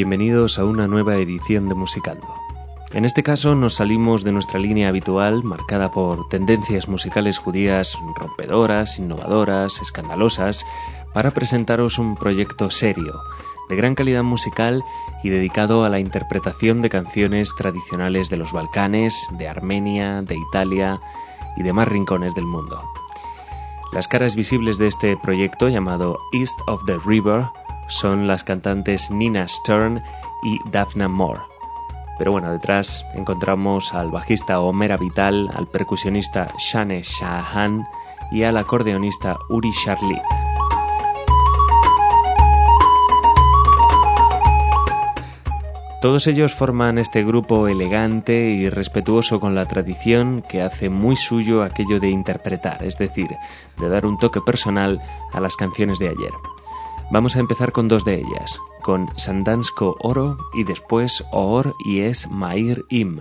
bienvenidos a una nueva edición de Musicando. En este caso nos salimos de nuestra línea habitual, marcada por tendencias musicales judías rompedoras, innovadoras, escandalosas, para presentaros un proyecto serio, de gran calidad musical y dedicado a la interpretación de canciones tradicionales de los Balcanes, de Armenia, de Italia y demás rincones del mundo. Las caras visibles de este proyecto, llamado East of the River, son las cantantes Nina Stern y Daphna Moore. Pero bueno, detrás encontramos al bajista Omer Avital, al percusionista Shane Shahan y al acordeonista Uri Charlie. Todos ellos forman este grupo elegante y respetuoso con la tradición que hace muy suyo aquello de interpretar, es decir, de dar un toque personal a las canciones de ayer. Vamos a empezar con dos de ellas, con Sandansko Oro y después Or Yes Mair Im.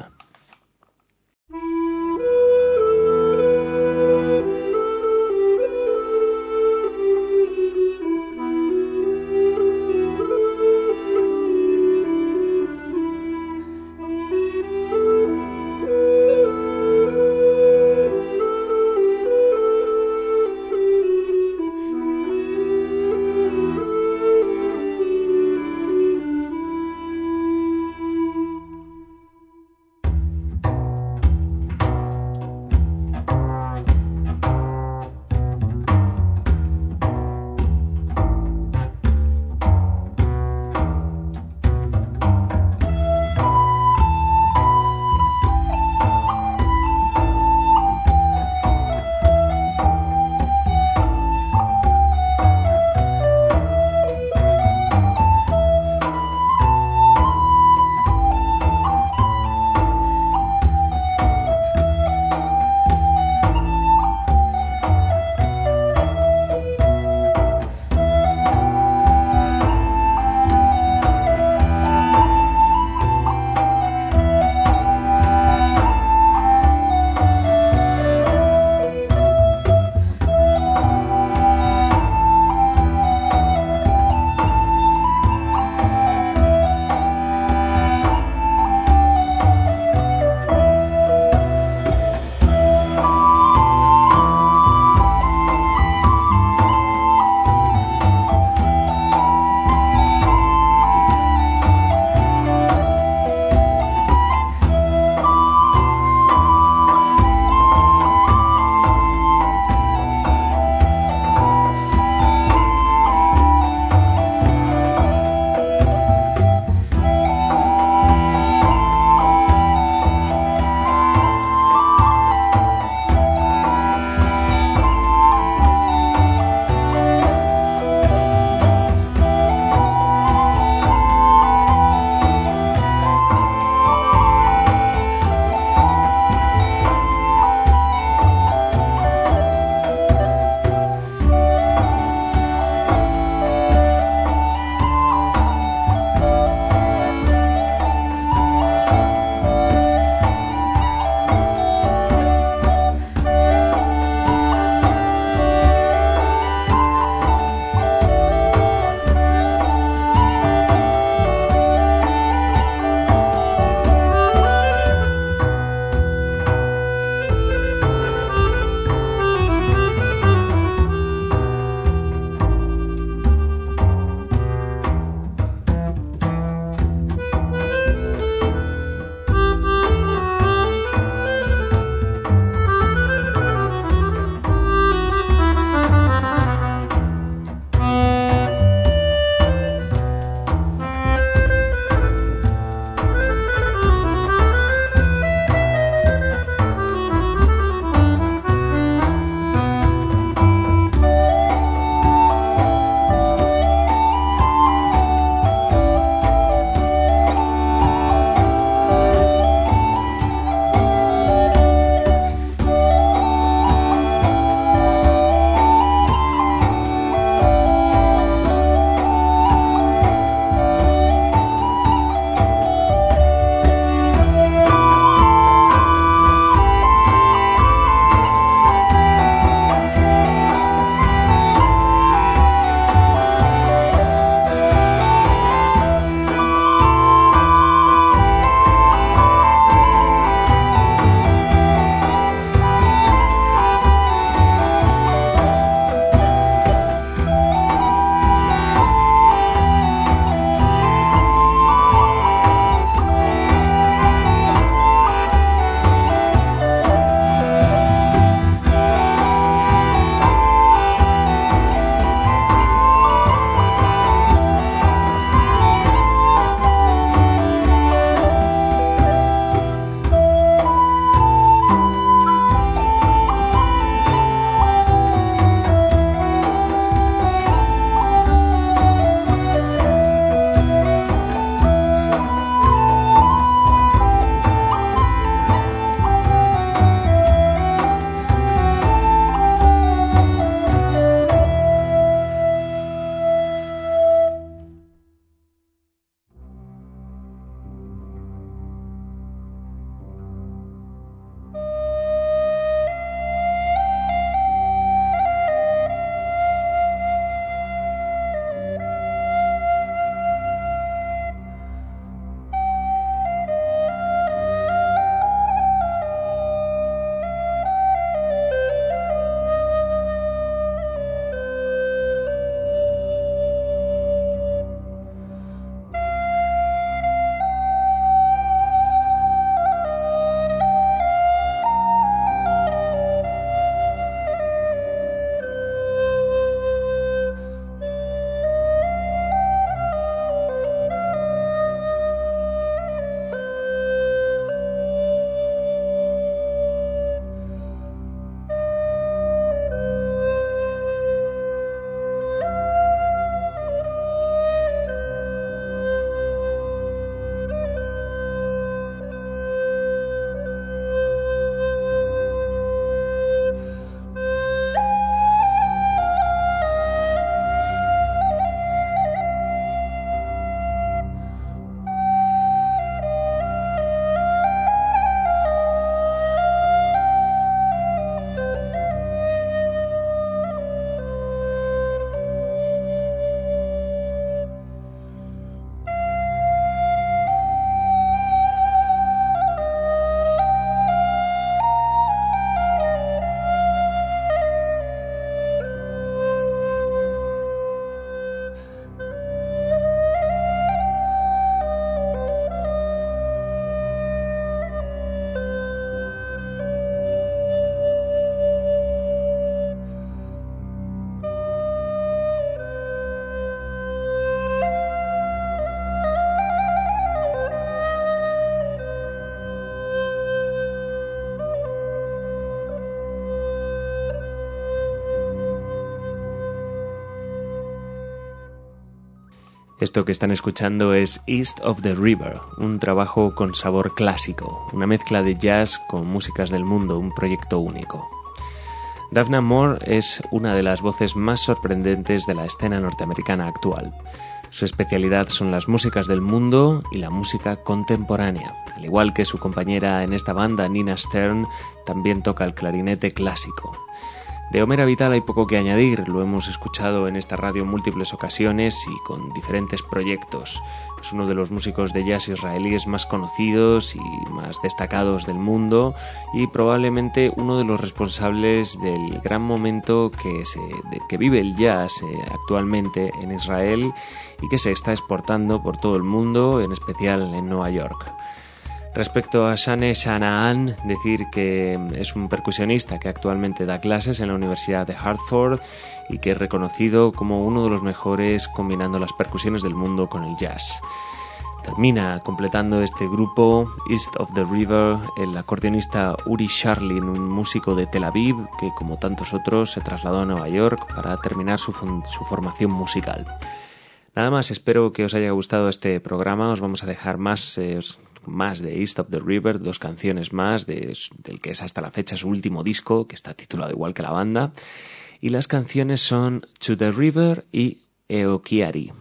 Esto que están escuchando es East of the River, un trabajo con sabor clásico, una mezcla de jazz con músicas del mundo, un proyecto único. Daphna Moore es una de las voces más sorprendentes de la escena norteamericana actual. Su especialidad son las músicas del mundo y la música contemporánea. Al igual que su compañera en esta banda, Nina Stern, también toca el clarinete clásico. De Homera Vital hay poco que añadir, lo hemos escuchado en esta radio en múltiples ocasiones y con diferentes proyectos. Es uno de los músicos de jazz israelíes más conocidos y más destacados del mundo y probablemente uno de los responsables del gran momento que vive el jazz actualmente en Israel y que se está exportando por todo el mundo, en especial en Nueva York. Respecto a Shane Shanahan, decir que es un percusionista que actualmente da clases en la Universidad de Hartford y que es reconocido como uno de los mejores combinando las percusiones del mundo con el jazz. Termina completando este grupo East of the River el acordeonista Uri Sharlin, un músico de Tel Aviv que, como tantos otros, se trasladó a Nueva York para terminar su formación musical. Nada más, espero que os haya gustado este programa. Os vamos a dejar más de East of the River, 2 canciones más del que es hasta la fecha su último disco, que está titulado igual que la banda, y las canciones son To the River y Eokiari.